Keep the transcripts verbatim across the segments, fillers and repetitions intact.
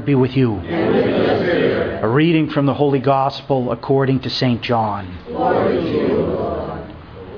be with you. And with your spirit. A reading from the Holy Gospel according to Saint John. Glory to you, Lord.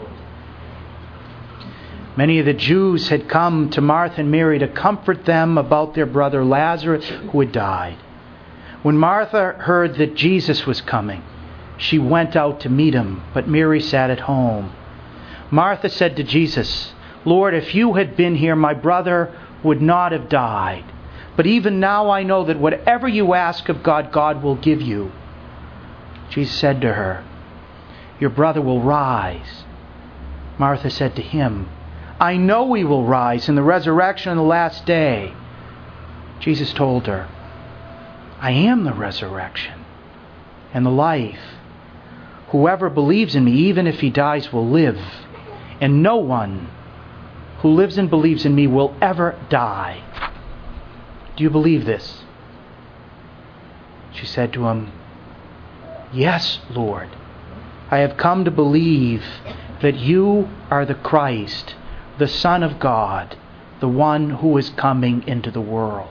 Many of the Jews had come to Martha and Mary to comfort them about their brother Lazarus, who had died. When Martha heard that Jesus was coming, she went out to meet him, but Mary sat at home. Martha said to Jesus, "Lord, if you had been here, my brother would not have died. But even now I know that whatever you ask of God, God will give you." Jesus said to her, "Your brother will rise." Martha said to him, "I know he will rise in the resurrection on the last day." Jesus told her, "I am the resurrection and the life. Whoever believes in me, even if he dies, will live. And no one who lives and believes in me will ever die. Do you believe this?" She said to him, "Yes, Lord. I have come to believe that you are the Christ, the Son of God, the one who is coming into the world."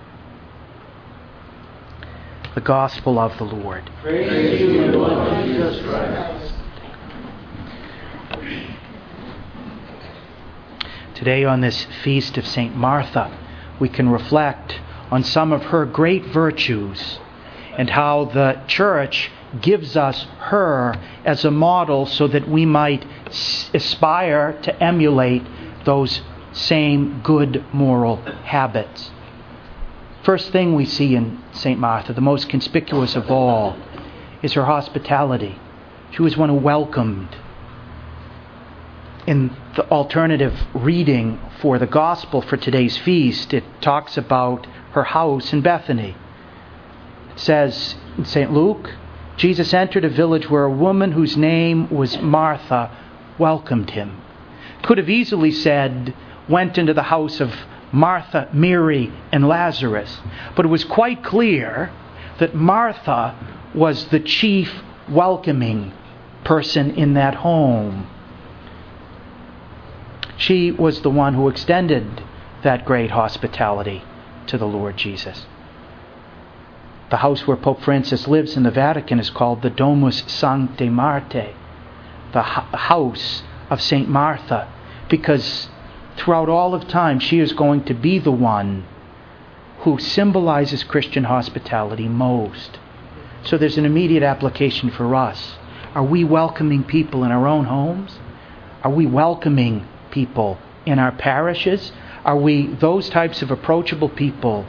The Gospel of the Lord. Praise to you, Lord Jesus Christ. Today, on this feast of Saint Martha, we can reflect on some of her great virtues and how the Church gives us her as a model so that we might aspire to emulate those same good moral habits. First thing we see in Saint Martha, the most conspicuous of all, is her hospitality. She was one who welcomed. In the alternative reading for the Gospel for today's feast, it talks about her house in Bethany. It says in Saint Luke, Jesus entered a village where a woman whose name was Martha welcomed him. Could have easily said, went into the house of Martha, Mary, and Lazarus. But it was quite clear that Martha was the chief welcoming person in that home. She was the one who extended that great hospitality to the Lord Jesus. The house where Pope Francis lives in the Vatican is called the Domus Sanctae Marthae, the house of Saint Martha, because throughout all of time she is going to be the one who symbolizes Christian hospitality most. So there's an immediate application for us. Are we welcoming people in our own homes? Are we welcoming people in our parishes? Are we those types of approachable people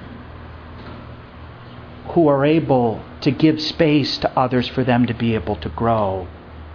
who are able to give space to others for them to be able to grow?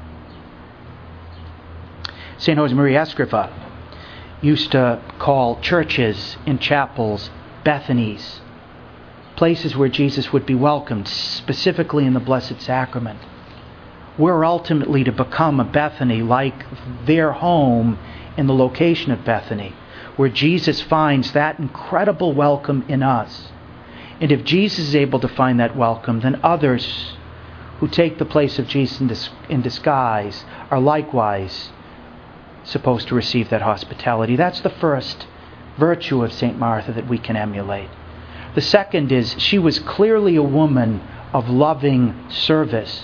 Saint Josemaria Escriva used to call churches and chapels Bethanies, places where Jesus would be welcomed, specifically in the Blessed Sacrament. We're ultimately to become a Bethany, like their home in the location of Bethany, where Jesus finds that incredible welcome in us. And if Jesus is able to find that welcome, then others who take the place of Jesus in, dis- in disguise are likewise supposed to receive that hospitality. That's the first virtue of Saint Martha that we can emulate. The second is she was clearly a woman of loving service.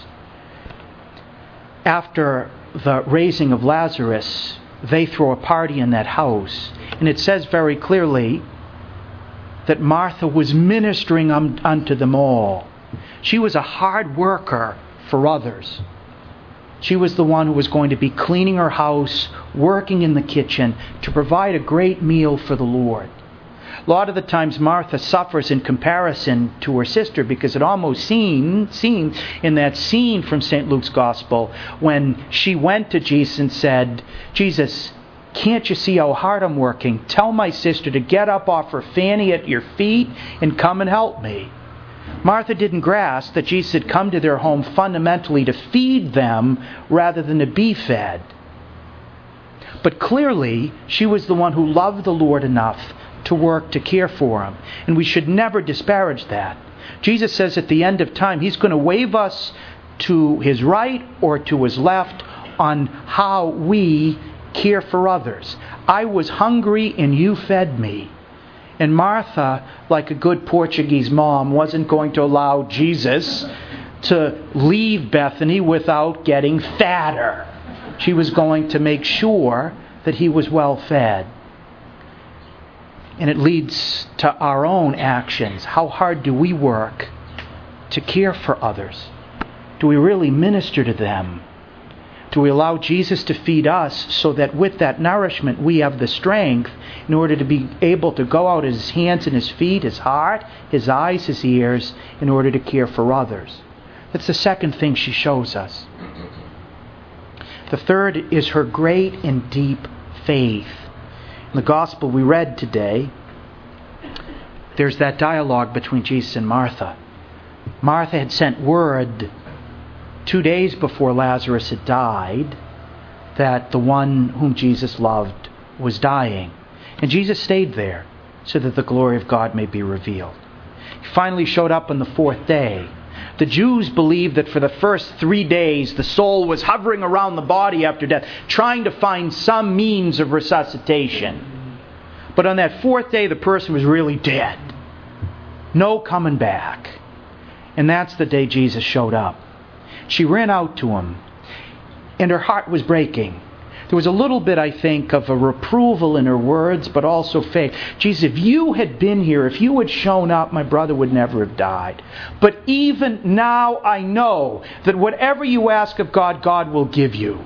After the raising of Lazarus, they throw a party in that house, and it says very clearly that Martha was ministering un- unto them all. She was a hard worker for others. She was the one who was going to be cleaning her house, working in the kitchen to provide a great meal for the Lord. A lot of the times Martha suffers in comparison to her sister, because it almost seemed, seemed in that scene from Saint Luke's Gospel when she went to Jesus and said, "Jesus, can't you see how hard I'm working? Tell my sister to get up off her fanny at your feet and come and help me." Martha didn't grasp that Jesus had come to their home fundamentally to feed them rather than to be fed. But clearly, she was the one who loved the Lord enough to work to care for him. And we should never disparage that. Jesus says at the end of time, He's going to wave us to His right or to His left on how we care for others. I was hungry and you fed me. And Martha, like a good Portuguese mom, wasn't going to allow Jesus to leave Bethany without getting fatter. She was going to make sure that he was well fed. And it leads to our own actions. How hard do we work to care for others? Do we really minister to them? Do we allow Jesus to feed us so that with that nourishment we have the strength in order to be able to go out his hands and his feet, his heart, his eyes, his ears, in order to care for others? That's the second thing she shows us. The third is her great and deep faith. In the gospel we read today, there's that dialogue between Jesus and Martha. Martha had sent word two days before Lazarus had died that the one whom Jesus loved was dying. And Jesus stayed there so that the glory of God may be revealed. He finally showed up on the fourth day. The Jews believed that for the first three days the soul was hovering around the body after death, trying to find some means of resuscitation. But on that fourth day the person was really dead. No coming back. And that's the day Jesus showed up. She ran out to him, and her heart was breaking. There was a little bit, I think, of a reproval in her words, but also faith. Jesus, if you had been here, if you had shown up, my brother would never have died. But even now I know that whatever you ask of God, God will give you.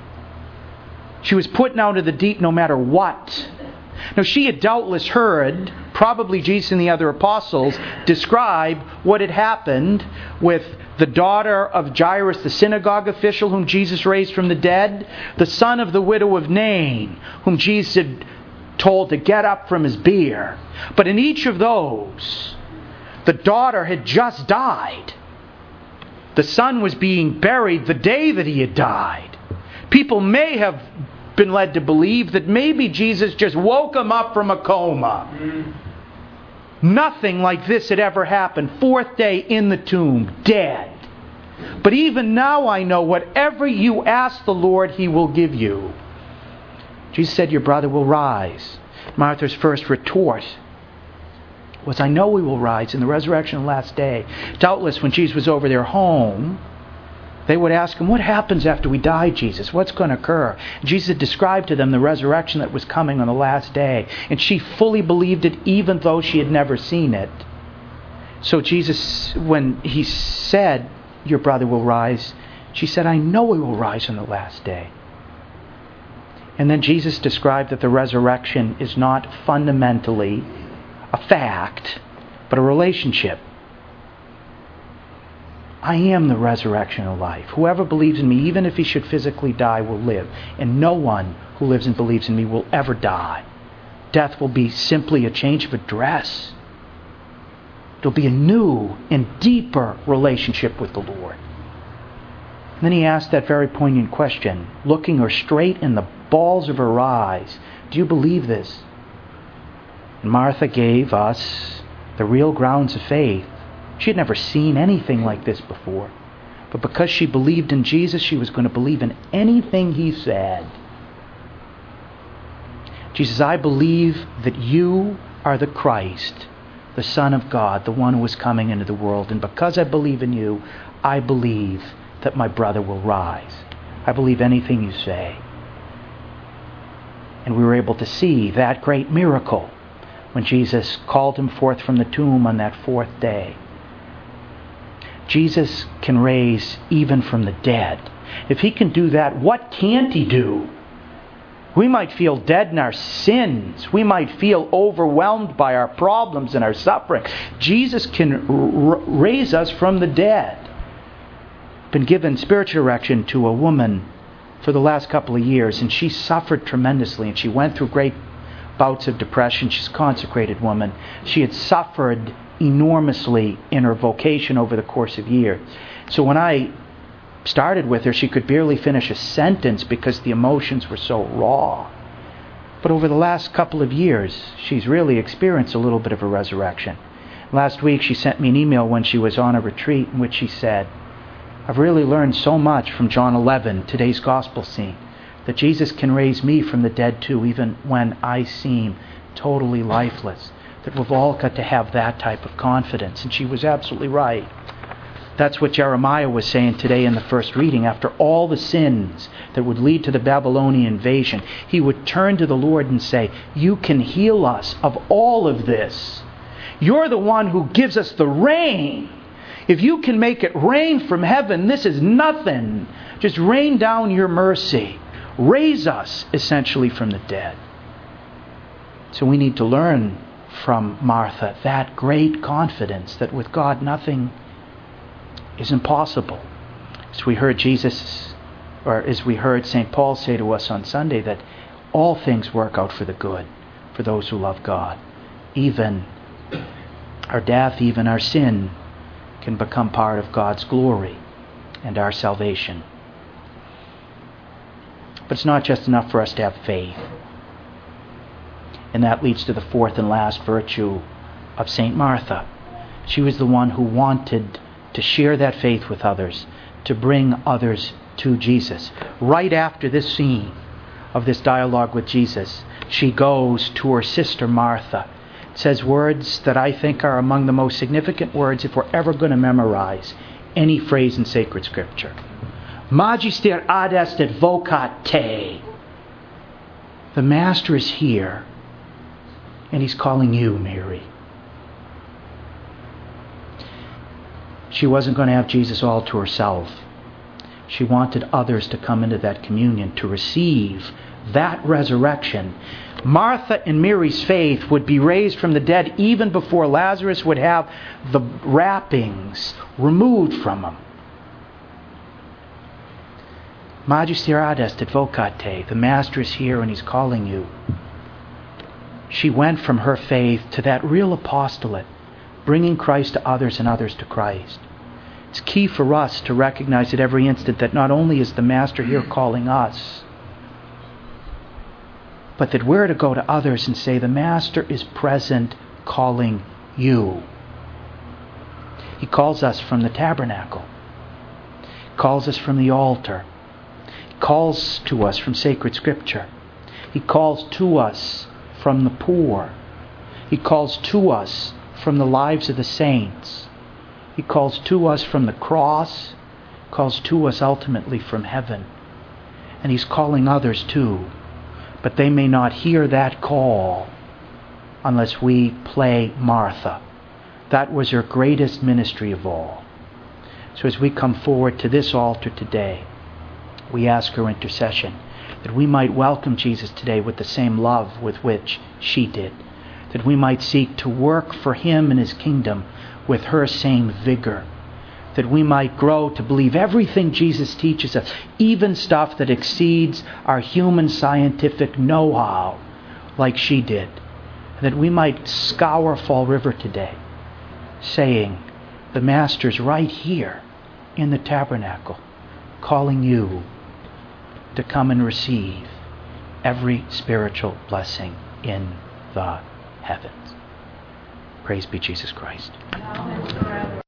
She was put out into the deep no matter what. Now, she had doubtless heard, probably Jesus and the other apostles, describe what had happened with the daughter of Jairus, the synagogue official, whom Jesus raised from the dead, the son of the widow of Nain, whom Jesus had told to get up from his bier. But in each of those, the daughter had just died. The son was being buried the day that he had died. People may have been led to believe that maybe Jesus just woke him up from a coma. Mm. Nothing like this had ever happened. Fourth day in the tomb, dead. But even now I know whatever you ask the Lord, He will give you. Jesus said, your brother will rise. Martha's first retort was, I know he will rise in the resurrection of the last day. Doubtless when Jesus was over their home, they would ask him, what happens after we die, Jesus? What's going to occur? Jesus had described to them the resurrection that was coming on the last day. And she fully believed it even though she had never seen it. So Jesus, when He said, your brother will rise, she said, I know he will rise on the last day. And then Jesus described that the resurrection is not fundamentally a fact, but a relationship. I am the resurrection of life. Whoever believes in me, even if he should physically die, will live. And no one who lives and believes in me will ever die. Death will be simply a change of address. It'll be a new and deeper relationship with the Lord. And then he asked that very poignant question, looking her straight in the balls of her eyes. Do you believe this? And Martha gave us the real grounds of faith. She had never seen anything like this before. But because she believed in Jesus, she was going to believe in anything He said. Jesus, I believe that you are the Christ, the Son of God, the one who is coming into the world. And because I believe in you, I believe that my brother will rise. I believe anything you say. And we were able to see that great miracle when Jesus called him forth from the tomb on that fourth day. Jesus can raise even from the dead. If He can do that, what can't He do? We might feel dead in our sins. We might feel overwhelmed by our problems and our suffering. Jesus can r- raise us from the dead. Been given spiritual direction to a woman for the last couple of years, and she suffered tremendously, and she went through great bouts of depression. She's a consecrated woman. She had suffered enormously in her vocation over the course of years. So when I started with her, she could barely finish a sentence because the emotions were so raw. But over the last couple of years, she's really experienced a little bit of a resurrection. Last week, she sent me an email when she was on a retreat in which she said, I've really learned so much from John eleven, today's gospel scene, that Jesus can raise me from the dead too, even when I seem totally lifeless. That we've all got to have that type of confidence. And she was absolutely right. That's what Jeremiah was saying today in the first reading. After all the sins that would lead to the Babylonian invasion, he would turn to the Lord and say, you can heal us of all of this. You're the one who gives us the rain. If you can make it rain from heaven, this is nothing. Just rain down your mercy. Raise us, essentially, from the dead. So we need to learn from Martha that great confidence that with God nothing is impossible. As we heard Jesus, or as we heard Saint Paul say to us on Sunday, that all things work out for the good for those who love God. Even our death, even our sin can become part of God's glory and our salvation. But it's not just enough for us to have faith. And that leads to the fourth and last virtue of Saint Martha. She was the one who wanted to share that faith with others, to bring others to Jesus. Right after this scene of this dialogue with Jesus, she goes to her sister Martha. It says words that I think are among the most significant words if we're ever going to memorize any phrase in sacred scripture. Magister ad est vocat te. The Master is here, and he's calling you, Mary. She wasn't going to have Jesus all to herself. She wanted others to come into that communion, to receive that resurrection. Martha and Mary's faith would be raised from the dead even before Lazarus would have the wrappings removed from him. Magister ad est vocat te. The Master is here and he's calling you. She went from her faith to that real apostolate, bringing Christ to others and others to Christ. It's key for us to recognize at every instant that not only is the Master here calling us, but that we're to go to others and say, the Master is present calling you. He calls us from the tabernacle. He calls us from the altar. He calls to us from sacred scripture. He calls to us from the poor. He calls to us from the lives of the saints. He calls to us from the cross, calls to us ultimately from heaven. And he's calling others too. But they may not hear that call unless we play Martha. That was her greatest ministry of all. So as we come forward to this altar today, we ask her intercession that we might welcome Jesus today with the same love with which she did. That we might seek to work for him and his kingdom with her same vigor. That we might grow to believe everything Jesus teaches us, even stuff that exceeds our human scientific know-how, like she did. That we might scour Fall River today, saying, the Master's right here in the tabernacle, calling you to come and receive every spiritual blessing in the heavens. Praise be Jesus Christ. Amen.